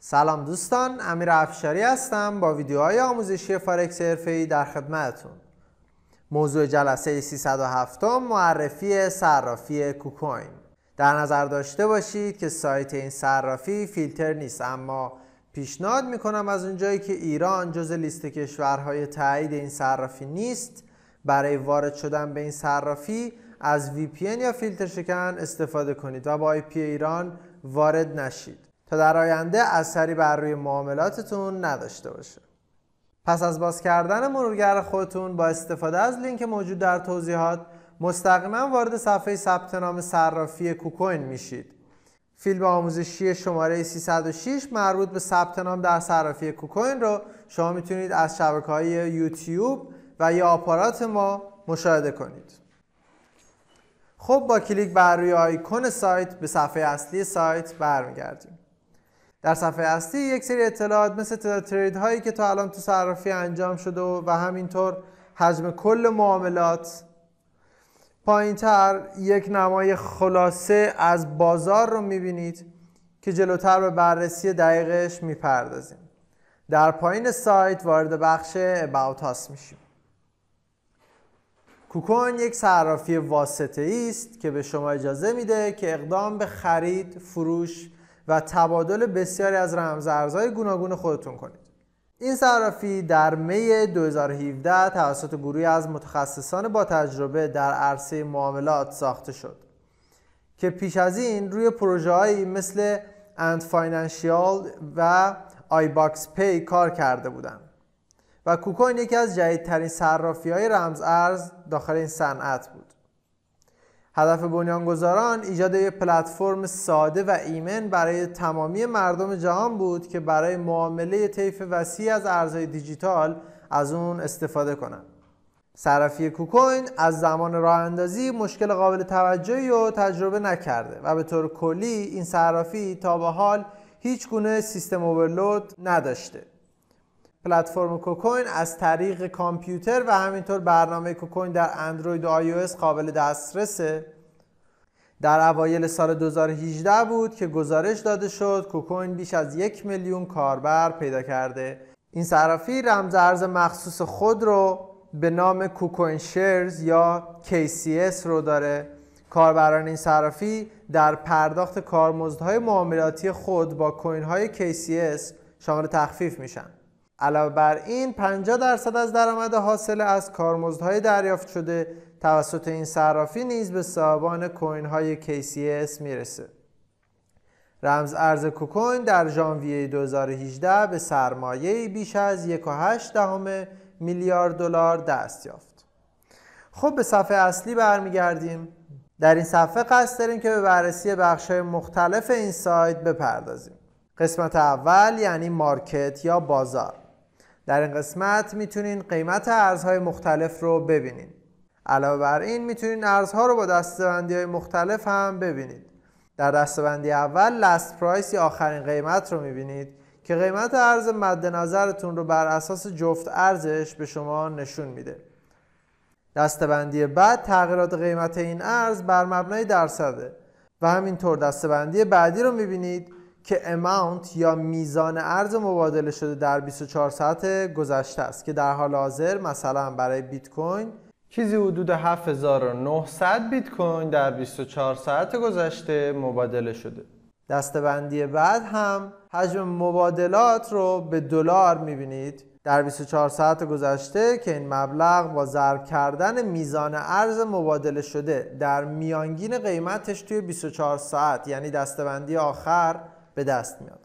سلام دوستان، امیر افشاری هستم با ویدیوهای آموزشی فارکس حرفه‌ای در خدمتتون. موضوع جلسه 307 معرفی صرافی کوکوین. در نظر داشته باشید که سایت این صرافی فیلتر نیست، اما پیشنهاد میکنم از اونجایی که ایران جز لیست کشورهای تایید این صرافی نیست، برای وارد شدن به این صرافی از VPN یا فیلتر شکن استفاده کنید و با IP ایران وارد نشید تا در آینده اثری بر روی معاملاتتون نداشته باشه. پس از باز کردن مرورگر خودتون با استفاده از لینک موجود در توضیحات مستقیما وارد صفحه ثبت نام صرافی کوکوین میشید. فیلم آموزشی شماره 306 مربوط به ثبت نام در صرافی کوکوین رو شما میتونید از شبکه‌های یوتیوب و یا آپارات ما مشاهده کنید. خب با کلیک بر روی آیکون سایت به صفحه اصلی سایت برمیگردیم. در صفحه اصلی یک سری اطلاعات مثل تعداد ترید هایی که تا الان تو صرافی انجام شده و همینطور حجم کل معاملات. پایینتر یک نمای خلاصه از بازار رو میبینید که جلوتر به بررسی دقیقش میپردازیم. در پایین سایت وارد بخش About Us میشیم. کوکوین یک صرافی واسطه‌ای است که به شما اجازه میده که اقدام به خرید، فروش و تبادل بسیاری از رمزارزهای گوناگون خودتون کنید. این صرافی در می 2017 توسط گروهی از متخصصان با تجربه در عرصه معاملات ساخته شد که پیش از این روی پروژه‌هایی مثل اند فاینانشیال و آیباکس پی کار کرده بودند و کوکوین یکی از جدیدترین صرافی‌های رمزارز داخل این صنعت بود. هدف بنیانگذاران ایجاد یک پلتفرم ساده و ایمن برای تمامی مردم جهان بود که برای معامله طیف وسیع از ارزهای دیجیتال از اون استفاده کنند. صرافی کوکوین از زمان راه اندازی مشکل قابل توجهی رو تجربه نکرده و به طور کلی این صرافی تا به حال هیچ گونه سیستم اورلود نداشته. پلتفرم کوکوین از طریق کامپیوتر و همینطور برنامه کوکوین در اندروید و iOS قابل دسترسه. در اوایل سال 2018 بود که گزارش داده شد کوکوین بیش از 1 میلیون کاربر پیدا کرده. این صرافی رمز ارز مخصوص خود رو به نام کوکوین شیرز یا KCS رو داره. کاربران این صرافی در پرداخت کارمزدهای معاملاتی خود با کوین های KCS شامل تخفیف میشن. علاوه بر این 50% از درآمد حاصل از کارمزدهای دریافت شده توسط این صرافی نیز به صاحبان کوین های KCS میرسه. رمز ارز کوکوین در ژانویه 2018 به سرمایه بیش از 1.8 میلیارد دلار دست یافت. خب به صفحه اصلی برمیگردیم. در این صفحه قصد داریم که به بررسی بخش‌های مختلف این سایت بپردازیم. قسمت اول یعنی مارکت یا بازار. در این قسمت میتونین قیمت ارزهای مختلف رو ببینین. علاوه بر این میتونین ارزها رو با دسته‌بندی‌های مختلف هم ببینید. در دسته‌بندی اول لاست پرایس یا آخرین قیمت رو میبینید که قیمت ارز مد نظرتون رو بر اساس جفت ارزش به شما نشون میده. دسته‌بندی بعد تغییرات قیمت این ارز بر مبنای درصده و همینطور دسته‌بندی بعدی رو میبینید که اماونت یا میزان ارز مبادله شده در 24 ساعت گذشته است که در حال حاضر مثلا برای بیت کوین چیزی حدود 7900 بیت کوین در 24 ساعت گذشته مبادله شده. دسته‌بندی بعد هم حجم مبادلات رو به دلار می‌بینید در 24 ساعت گذشته که این مبلغ با ضرب کردن میزان ارز مبادله شده در میانگین قیمتش توی 24 ساعت یعنی دسته‌بندی آخر به دست میاد.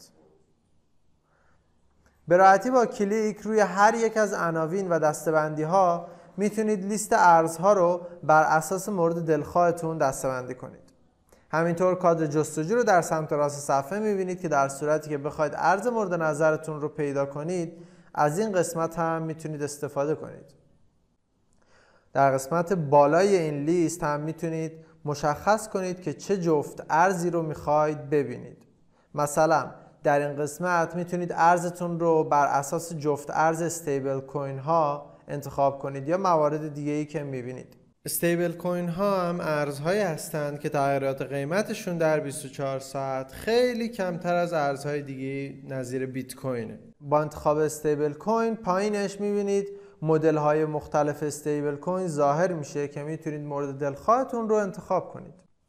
به راحتی با کلیک روی هر یک از عناوین و دسته‌بندی ها میتونید لیست ارزها رو بر اساس مورد دلخواهتون دسته‌بندی کنید. همینطور کادر جستجو رو در سمت راست صفحه میبینید که در صورتی که بخواید ارز مورد نظرتون رو پیدا کنید از این قسمت هم میتونید استفاده کنید. در قسمت بالای این لیست هم میتونید مشخص کنید که چه جفت ارزی رو میخواید ببینید. مثلا در این قسمت میتونید ارزتون رو بر اساس جفت ارز استیبل کوین ها انتخاب کنید یا موارد دیگه‌ای که میبینید. استیبل کوین ها هم ارزهایی هستند که تغییرات قیمتشون در 24 ساعت خیلی کمتر از ارزهای دیگه نظیر بیت کوینه. با انتخاب استیبل کوین پایینش میبینید مدل های مختلف استیبل کوین ظاهر میشه که میتونید مورد دلخواهتون رو انتخاب کنید.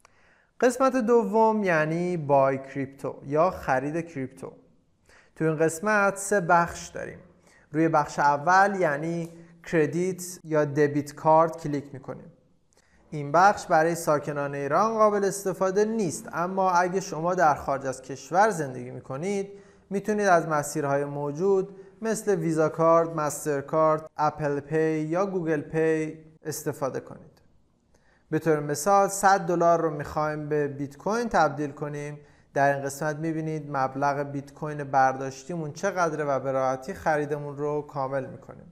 قسمت دوم یعنی بای کریپتو یا خرید کریپتو. تو این قسمت 3 بخش داریم. روی بخش اول یعنی کردیت یا دبیت کارت کلیک میکنیم. این بخش برای ساکنان ایران قابل استفاده نیست، اما اگه شما در خارج از کشور زندگی میکنید میتونید از مسیرهای موجود مثل ویزا کارت، مستر کارت، اپل پی یا گوگل پی استفاده کنید. به طور مثال $100 رو میخوایم به بیت کوین تبدیل کنیم. در این قسمت میبینید مبلغ بیت کوین برداشتیمون چقدره و به راحتی خریدمون رو کامل میکنیم.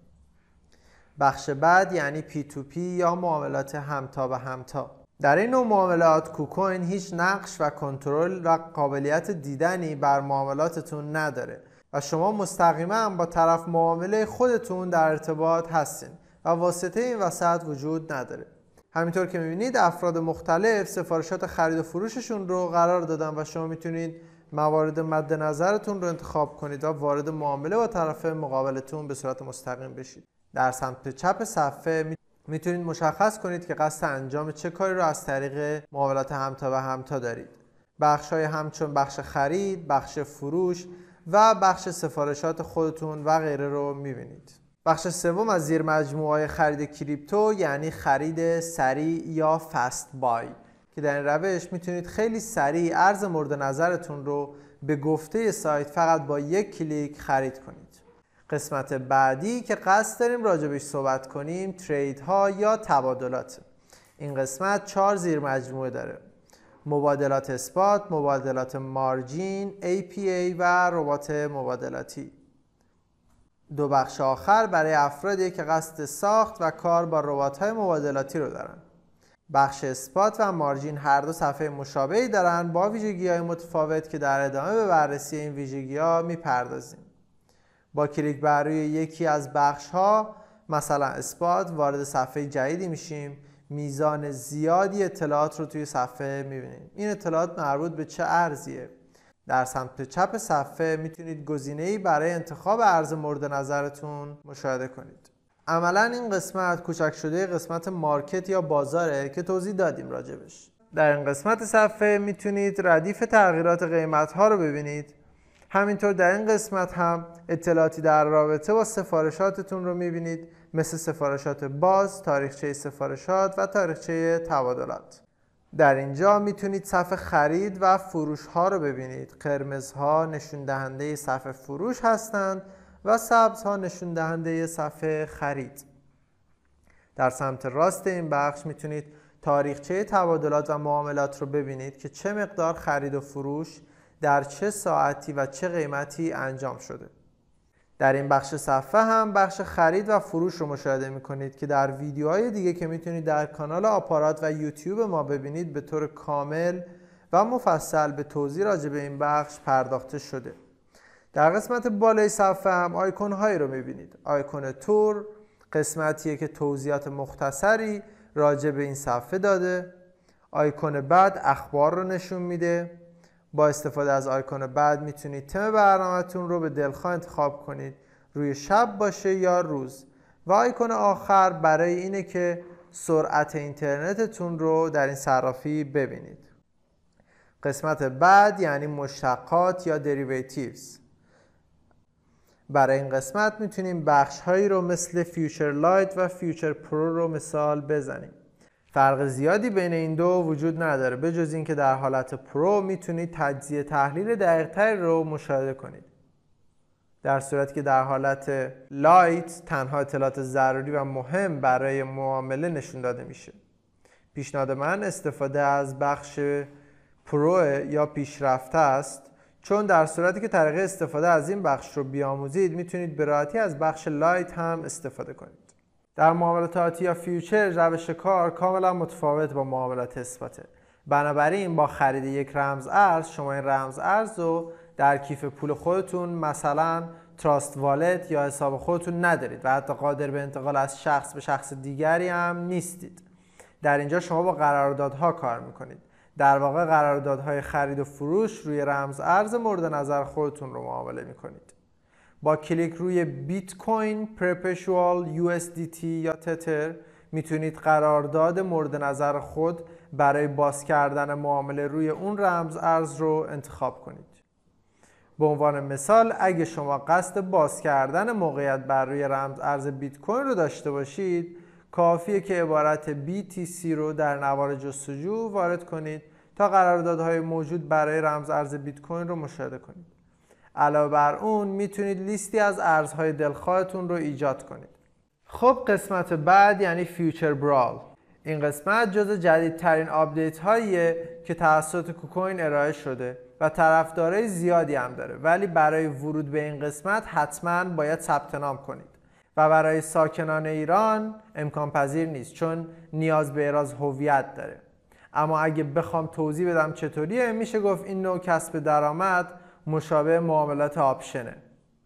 بخش بعد یعنی P2P یا معاملات همتا به همتا. در این نوع معاملات کوکوین هیچ نقش و کنترل و قابلیت دیدنی بر معاملاتتون نداره و شما مستقیما با طرف معامله خودتون در ارتباط هستین و واسطه این وسط وجود نداره. همینطور که میبینید افراد مختلف سفارشات خرید و فروششون رو قرار دادن و شما میتونید موارد مد نظرتون رو انتخاب کنید و وارد معامله با طرف مقابلتون به صورت مستقیم بشید. در سمت چپ صفحه میتونید مشخص کنید که قصد انجام چه کاری رو از طریق معاملات همتا و همتا دارید. بخش‌های همچون بخش خرید، بخش فروش و بخش سفارشات خودتون و غیره رو میبینید. بخش سوم از زیر مجموعه خرید کریپتو یعنی خرید سریع یا فست بای که در این روش میتونید خیلی سریع ارز مورد نظرتون رو به گفته سایت فقط با یک کلیک خرید کنید. قسمت بعدی که قصد داریم راجبش صحبت کنیم ترید ها یا تبادلات. این قسمت 4 زیر مجموعه داره: مبادلات اسپات، مبادلات مارجین، APA و ربات مبادلاتی. 2 بخش آخر برای افرادی که قصد ساخت و کار با ربات‌های مبادلاتی رو دارن. بخش اسپات و مارجین هر دو صفحه مشابهی دارن با ویژگی‌های متفاوت که در ادامه به بررسی این ویژگی‌ها میپردازیم. با کلیک بر روی یکی از بخش‌ها مثلا اسپات وارد صفحه جدیدی میشیم. میزان زیادی اطلاعات رو توی صفحه میبینیم. این اطلاعات مربوط به چه ارزیه؟ در سمت چپ صفحه میتونید گزینه‌ای برای انتخاب ارز مورد نظرتون مشاهده کنید. عملاً این قسمت کوچک شده قسمت مارکت یا بازاره که توضیح دادیم راجبش. در این قسمت صفحه میتونید ردیف تغییرات قیمت‌ها رو ببینید. همینطور در این قسمت هم اطلاعاتی در رابطه با سفارشاتتون رو میبینید، مثل سفارشات باز، تاریخچه سفارشات و تاریخچه تبادلات. در اینجا میتونید صفحه خرید و فروش ها رو ببینید. قرمزها نشون دهنده صفحه فروش هستند و سبزها نشون دهنده صفحه خرید. در سمت راست این بخش میتونید تاریخچه تبادلات و معاملات رو ببینید که چه مقدار خرید و فروش در چه ساعتی و چه قیمتی انجام شده. در این بخش صفحه هم بخش خرید و فروش رو مشاهده میکنید که در ویدیوهای دیگه که میتونید در کانال آپارات و یوتیوب ما ببینید به طور کامل و مفصل به توضیح راجع به این بخش پرداخته شده. در قسمت بالای صفحه هم آیکون هایی رو میبینید. آیکون تور قسمتیه که توضیحات مختصری راجع به این صفحه داده. آیکون بعد اخبار رو نشون میده. با استفاده از آیکون بعد میتونید تم برنامه‌تون رو به دلخواه انتخاب کنید، روی شب باشه یا روز. و آیکون آخر برای اینه که سرعت اینترنتتون رو در این صرافی ببینید. قسمت بعد یعنی مشتقات یا دریویتیوز. برای این قسمت میتونیم بخش‌هایی رو مثل فیوچر لایت و فیوچر پرو رو مثال بزنیم. فرق زیادی بین این دو وجود نداره به جز اینکه در حالت پرو میتونید تجزیه تحلیل دقیق‌تری رو مشاهده کنید، در صورتی که در حالت لایت تنها اطلاعات ضروری و مهم برای معامله نشون داده میشه. پیشنهاد من استفاده از بخش پرو یا پیشرفته است، چون در صورتی که طریق استفاده از این بخش رو بیاموزید میتونید به راحتی از بخش لایت هم استفاده کنید. در معاملات آتی یا فیوچر روش کار کاملا متفاوت با معاملات اسپاته. بنابراین با خرید یک رمز ارز شما این رمز ارز رو در کیف پول خودتون مثلا تراست والت یا حساب خودتون ندارید و حتی قادر به انتقال از شخص به شخص دیگری هم نیستید. در اینجا شما با قراردادها کار میکنید. در واقع قراردادهای خرید و فروش روی رمز ارز مورد نظر خودتون رو معامله میکنید. با کلیک روی بیت کوین، پرپچوال، USDT یا تتر میتونید قرارداد مورد نظر خود برای باز کردن معامله روی اون رمز ارز رو انتخاب کنید. به عنوان مثال اگه شما قصد باز کردن موقعیت بر روی رمز ارز بیت کوین رو داشته باشید، کافیه که عبارت BTC رو در نوار جستجو وارد کنید تا قراردادهای موجود برای رمز ارز بیت کوین رو مشاهده کنید. علاوه بر اون میتونید لیستی از ارزهای دلخواهتون رو ایجاد کنید. خب قسمت بعد یعنی فیوچر برال. این قسمت جز جدیدترین آپدیت هاییه که توسط کوکوین ارائه شده و طرفدارای زیادی هم داره، ولی برای ورود به این قسمت حتما باید ثبت نام کنید و برای ساکنان ایران امکان پذیر نیست چون نیاز به احراز هویت داره. اما اگه بخوام توضیح بدم چطوریه، میشه گفت این نوع کسب درآمد مشابه معاملات آپشنه.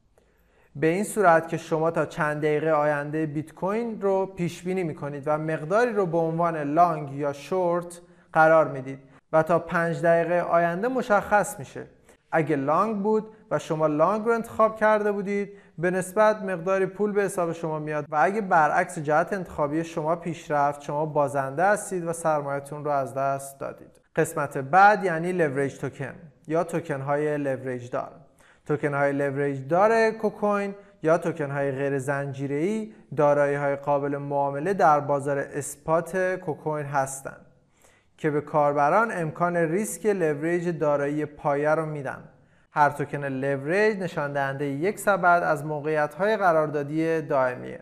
به این صورت که شما تا چند دقیقه آینده بیت کوین رو پیش بینی میکنید و مقداری رو به عنوان لانگ یا شورت قرار میدید و تا 5 دقیقه آینده مشخص میشه. اگه لانگ بود و شما لانگ رو انتخاب کرده بودید، به نسبت مقداری پول به حساب شما میاد و اگه برعکس جهت انتخابی شما پیش رفت، شما بازنده هستید و سرمایه‌تون رو از دست دادید. قسمت بعد یعنی لورج توکن یا توکن های لورج دار. توکن های لورج دار کوکوین یا توکن های غیر زنجیره‌ای دارایی های قابل معامله در بازار اسپات کوکوین هستند که به کاربران امکان ریسک لورج دارایی پایه رو میدن. هر توکن لورج نشان دهنده یک سبد از موقعیت‌های قراردادی دائمیه.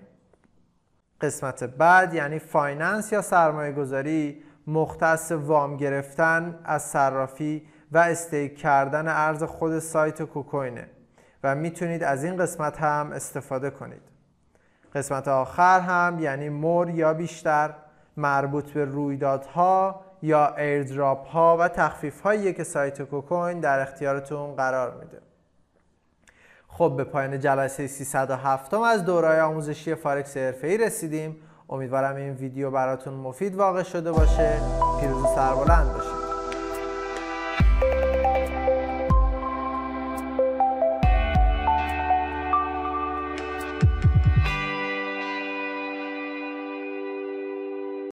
قسمت بعد یعنی فایننس یا سرمایه‌گذاری مختص وام گرفتن از صرافی و استیک کردن ارز خود سایت کوکوینه و میتونید از این قسمت هم استفاده کنید. قسمت آخر هم یعنی مور یا بیشتر مربوط به رویدادها یا ایردراپ ها و تخفیف هایی که سایت کوکوین در اختیارتون قرار میده. خب به پایان جلسه 307 از دوره‌های آموزشی فارکس حرفه‌ای رسیدیم. امیدوارم این ویدیو براتون مفید واقع شده باشه. پیروز و سربلند باشید.